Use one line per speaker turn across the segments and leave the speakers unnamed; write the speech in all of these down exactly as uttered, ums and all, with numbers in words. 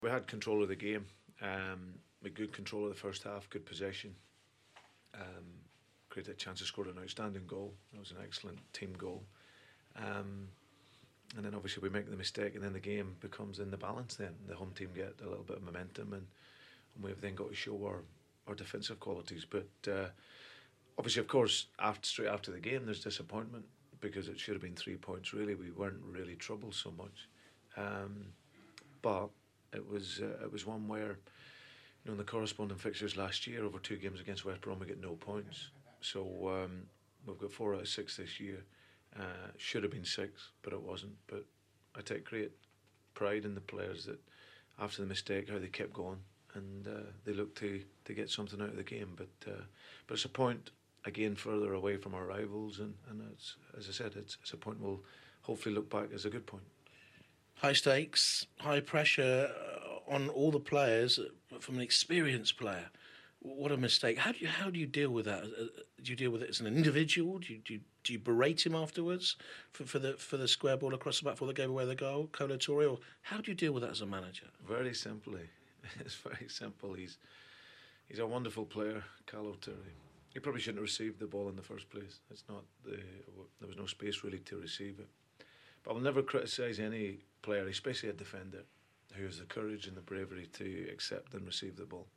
We had control of the game. Um, we had good control of the first half, good possession. Um, created a chance to score an outstanding goal. That was an excellent team goal. Um, and then obviously we make the mistake, and then the game becomes in the balance. Then the home team get a little bit of momentum, and, and we've then got to show our, our defensive qualities. But uh, obviously, of course, after straight after the game, there's disappointment because it should have been three points. Really, we weren't really troubled so much. Um, but it was uh, it was one where, you know, in the corresponding fixtures last year, over two games against West Brom, we get no points. So um, we've got four out of six this year. Uh, should have been six, but it wasn't. But I take great pride in the players that, after the mistake, how they kept going, and uh, they looked to, to get something out of the game. But uh, but it's a point again further away from our rivals, and, and it's, as I said, it's, it's a point we'll hopefully look back as a good point.
High stakes, high pressure uh, on all the players uh, from an experienced player. What a mistake! How do you how do you deal with that? Uh, do you deal with it as an individual? Do you do you, do you berate him afterwards for, for the for the square ball across the back before they gave away the goal, Kolo Touré? Or how do you deal with that as a manager?
Very simply, it's very simple. He's he's a wonderful player, Kolo Touré. He probably shouldn't have received the ball in the first place. It's not the, there was no space really to receive it. But I'll never criticise any player, especially a defender, who has the courage and the bravery to accept and receive the ball.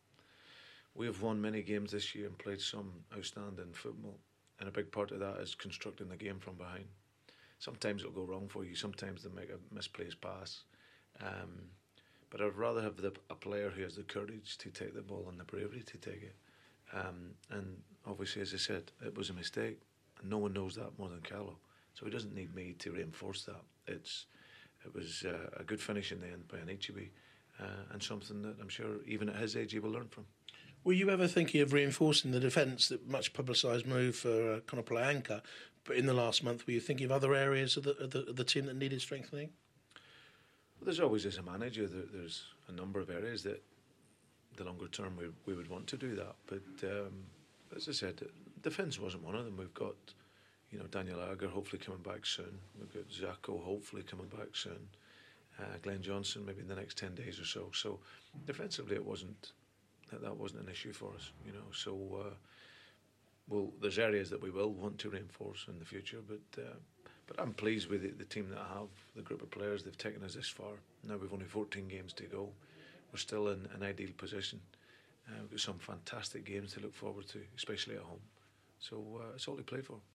We have won many games this year and played some outstanding football, and a big part of that is constructing the game from behind. Sometimes it'll go wrong for you, sometimes they'll make a misplaced pass. Um, but I'd rather have the, a player who has the courage to take the ball and the bravery to take it. Um, and obviously, as I said, it was a mistake, and no one knows that more than Kolo. So he doesn't need me to reinforce that. It's It was uh, a good finish in the end by Anichebe, uh, and something that I'm sure even at his age he will learn from.
Were you ever thinking of reinforcing the defence, that much publicised move for uh, Conor Anchor, but in the last month, were you thinking of other areas of the, of the, of the team that needed strengthening?
Well, there's always, as a manager, there, there's a number of areas that the longer term we, we would want to do that. But um, as I said, defence wasn't one of them. We've got, you know, Daniel Agger hopefully coming back soon. We've got Zacko hopefully coming back soon. Uh, Glenn Johnson maybe in the next ten days or so. So defensively, it wasn't that that wasn't an issue for us, you know. So uh, well, there's areas that we will want to reinforce in the future, but uh, but I'm pleased with the, the team that I have, the group of players. They've taken us this far. Now we've only fourteen games to go. We're still in an ideal position. Uh, we've got some fantastic games to look forward to, especially at home. So uh, it's all to play for.